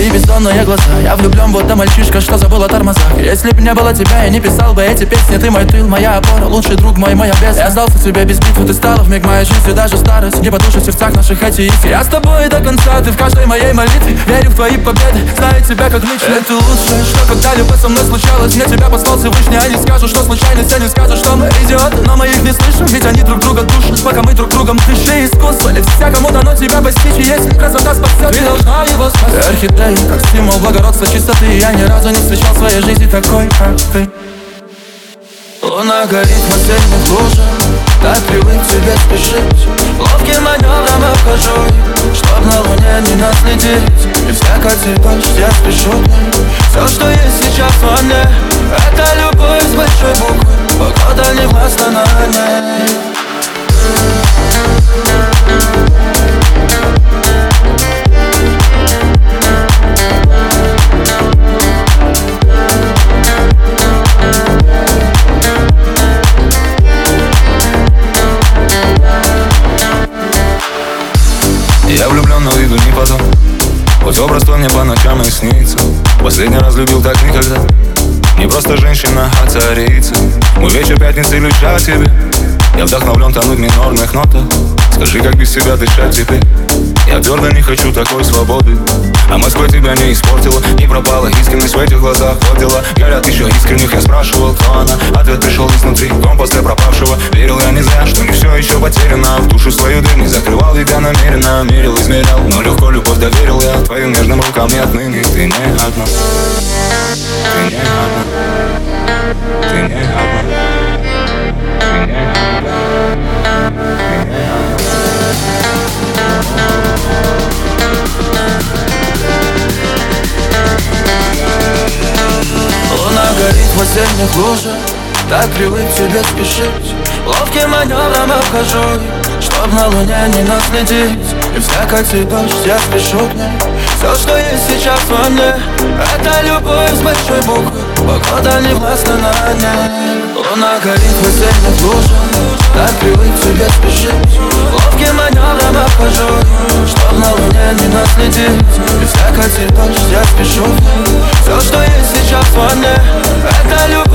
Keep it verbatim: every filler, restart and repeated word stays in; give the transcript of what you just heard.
твои бездонные глаза. Я влюблен, будто мальчишка, что забыл о тормозах. Если б не было тебя, я не писал бы эти песни. Ты мой тыл, моя опора, лучший друг мой, мой обез. Я сдался тебе без битвы, ты стала вмиг моей жизни. Даже старость не потушит в сердцах наших эти искры. Я с тобой до конца, ты в каждой моей молитве. Верю в твои победы, знаю тебя как лично. Это лучшее, что когда-либо со мной случалось. Мне тебя послал Всевышний, они скажут, что случайность. Они скажут, что мы идиоты, но мы их не слышим. Ведь они друг друга душат, пока мы друг другом дышим. Искусство ли всякому дано тебя постичь. И если красота спасет, ты должна его спасти. Ты орхидея, как стимул благородства, чистоты. Я ни разу не встречал в своей жизни такой, как ты. Луна горит в осенних лужах, так привык тебе спешить. Ловким маневром обхожу, чтоб на луне не наследить. И всяко цветочь, я спешу к ней. Все, что есть сейчас во мне, это любовь с большой буквы. Погода не властна на ней. Я влюблен, но виду не подам. Хоть образ твой мне по ночам и снится. Последний раз любил так никогда. Не просто женщина, а царица. Мой вечер пятницы лишь о тебе. Я вдохновлен тонуть в минорных нотах. Скажи, как без тебя дышать теперь. Я твердо не хочу такой свободы. А Москва тебя не испортила, не пропала искренность в этих глазах. Вот дела горят еще искренних, я спрашивал, кто она. Ответ пришел изнутри, дом после пропавшего. Верил я не зря, что не все еще потеряно. В душу свою дверь не закрывал, ведь я намеренно мерил, измерял. Но легко любовь доверил я твоим нежным рукам. И отныне ты не одна. Ты не одна. Ты не одна. Ты не одна. Луна горит в осенних лужах, так привык тебе спешить. Ловким маневром обхожу, чтоб на луне не наследить. И всяко цветочь, я спешу к ней. Все, что есть сейчас во мне, это любовь с большой буквы. Погода не властна на ней. Луна горит в осенних лужах, так привык тебе спешить. Ловким маневром обхожу, чтоб на луне не наследить. И всяко цветочь, я спешу к ней. Все, что есть сейчас во мне, это любовь